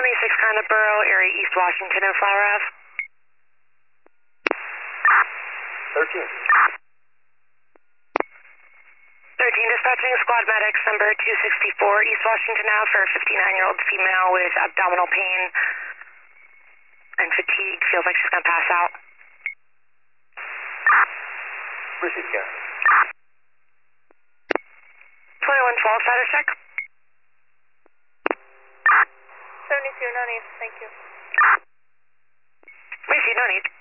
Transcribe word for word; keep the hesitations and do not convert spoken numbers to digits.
twenty-six Carnet Borough, area East Washington and Flower Ave. thirteen. thirteen dispatching squad medics number two sixty-four East Washington Ave for a fifty-nine-year-old female with abdominal pain and fatigue. Feels like she's going to pass out. Where's she scan? twenty-one twelve status check. seventy-two, no need, thank you. Macy, no need.